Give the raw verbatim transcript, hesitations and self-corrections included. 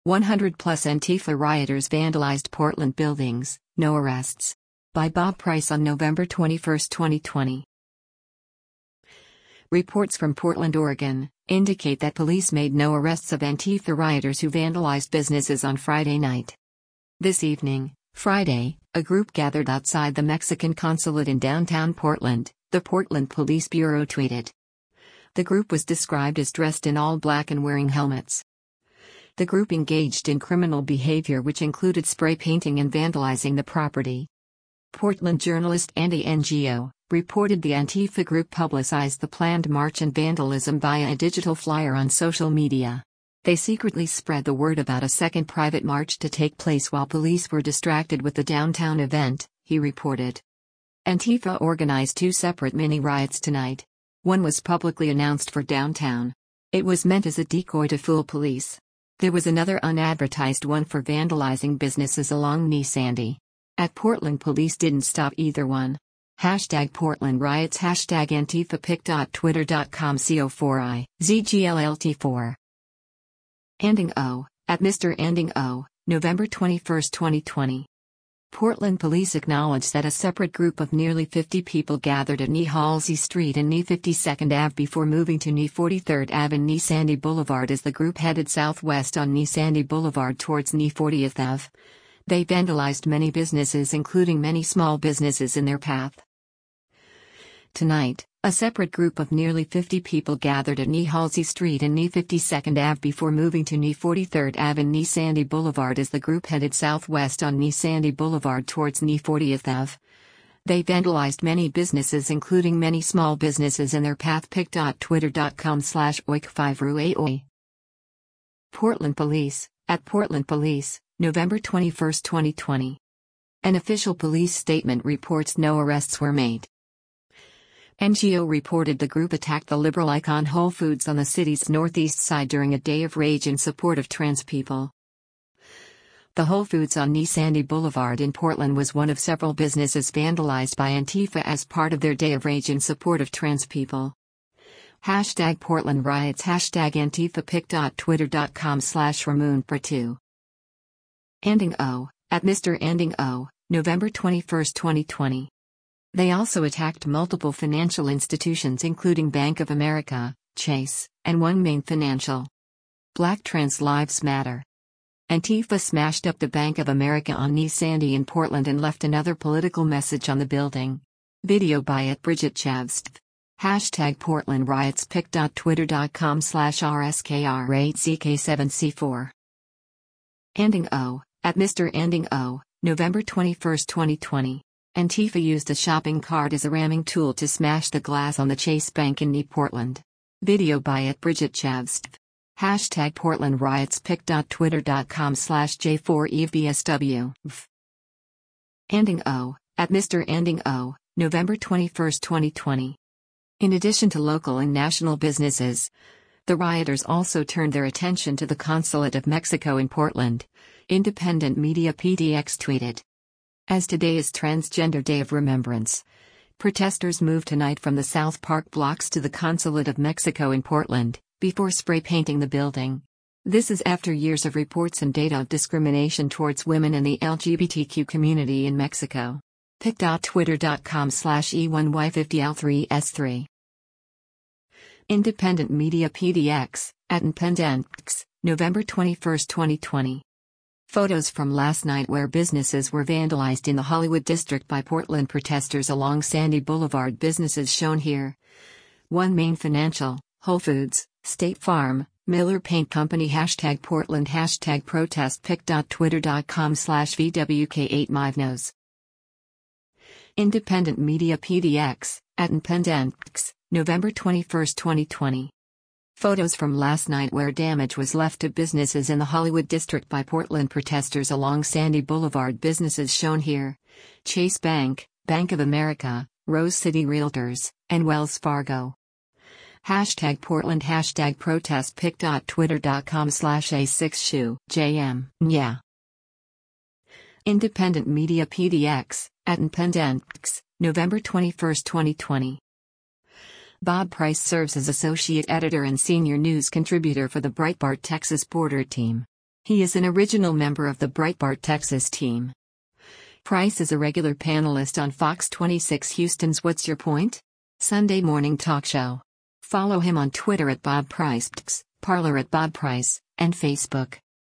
one hundred plus Antifa rioters vandalized Portland buildings, no arrests. By Bob Price on November twenty-first, twenty twenty. Reports from Portland, Oregon, indicate that police made no arrests of Antifa rioters who vandalized businesses on Friday night. This evening, Friday, a group gathered outside the Mexican consulate in downtown Portland, the Portland Police Bureau tweeted. The group was described as dressed in all black and wearing helmets. The group engaged in criminal behavior which included spray painting and vandalizing the property. Portland journalist Andy N G O reported the Antifa group publicized the planned march and vandalism via a digital flyer on social media. They secretly spread the word about a second private march to take place while police were distracted with the downtown event, he reported. Antifa organized two separate mini-riots tonight. One was publicly announced for downtown. It was meant as a decoy to fool police. There was another unadvertised one for vandalizing businesses along Knee Sandy. At Portland, police didn't stop either one. Hashtag Portland riots. Hashtag Antifa pic. Twitter dot com C O four I Z G L L T four. Anding O, at Mister Anding O, November twenty-first, twenty twenty. Portland police acknowledged that a separate group of nearly fifty people gathered at Knee Halsey Street and Knee fifty-second Avenue before moving to Knee forty-third Avenue and Knee Sandy Boulevard as the group headed southwest on Knee Sandy Boulevard towards Knee fortieth Avenue. They vandalized many businesses, including many small businesses in their path. Tonight, a separate group of nearly fifty people gathered at Knee Halsey Street and Knee fifty-second Avenue before moving to Knee forty-third Avenue and Knee Sandy Boulevard as the group headed southwest on Knee Sandy Boulevard towards Knee fortieth Avenue. They vandalized many businesses, including many small businesses in their path. pic. Twitter dot com slash oik five ruaoi. Portland Police, at Portland Police, November twenty-first, twenty twenty. An official police statement reports no arrests were made. N G O reported the group attacked the liberal icon Whole Foods on the city's northeast side during a day of rage in support of trans people. The Whole Foods on Knee Sandy Boulevard in Portland was one of several businesses vandalized by Antifa as part of their day of rage in support of trans people. Hashtag Portland riots. Hashtag Antifa pic. Twitter dot com slash Ramoon for two. Anding O, at Mister Anding O, November twenty-first, twenty twenty. They also attacked multiple financial institutions including Bank of America, Chase, and One Main Financial. Black Trans Lives Matter. Antifa smashed up the Bank of America on Knee Sandy in Portland and left another political message on the building. Video by at Bridget Chavst. Hashtag Portland riots. pic. Twitter dot com slash R S K R eight Z K seven C four. Anding O, at Mister Anding O, November twenty-first, twenty twenty. Antifa used a shopping cart as a ramming tool to smash the glass on the Chase Bank in Knee, Portland. Video by at Bridget Chavst. Hashtag Portland riots. pic. Twitter dot com slash J four E V S W. Anding O, at Mister Anding O, November twenty-first, twenty twenty. In addition to local and national businesses, the rioters also turned their attention to the Consulate of Mexico in Portland. Independent Media P D X tweeted. As today is Transgender Day of Remembrance, protesters moved tonight from the South Park blocks to the Consulate of Mexico in Portland, before spray painting the building. This is after years of reports and data of discrimination towards women and the L G B T Q community in Mexico. pic. Twitter dot com slash E one Y fifty L three S three. Independent Media P D X, at Independentx, November twenty-first, twenty twenty. Photos from last night where businesses were vandalized in the Hollywood district by Portland protesters along Sandy Boulevard. Businesses shown here: One Main Financial, Whole Foods, State Farm, Miller Paint Company. Hashtag Portland. Hashtag protest. pic. Twitter dot com slash V W K eight Mivnos. Independent Media P D X, at Independentx, November twenty-first, twenty twenty. Photos from last night where damage was left to businesses in the Hollywood district by Portland protesters along Sandy Boulevard. Businesses shown here: Chase Bank, Bank of America, Rose City Realtors, and Wells Fargo. Hashtag Portland. Hashtag protest. pic. Twitter dot com slash A six Shoe J M. Yeah. Independent Media P D X, at Independentx, November twenty-first, twenty twenty. Bob Price serves as associate editor and senior news contributor for the Breitbart Texas Border Team. He is an original member of the Breitbart Texas team. Price is a regular panelist on Fox twenty-six Houston's What's Your Point? Sunday morning talk show. Follow him on Twitter at Bob Price, Parler at Bob Price, and Facebook.